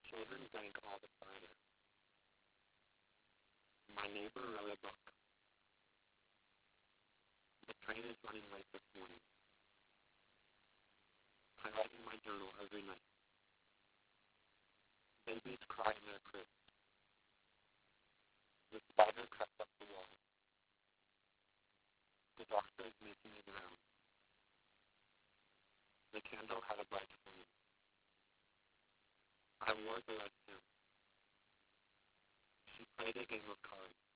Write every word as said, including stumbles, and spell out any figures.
Children drank all the cider. My neighbor wrote a book. The train is running late this morning. I write in my journal every night. Babies cry in their cribs. The spider crept up the wall. The doctor is making his rounds. The candle had a bright flame. I wore the red pin. She played a game of cards.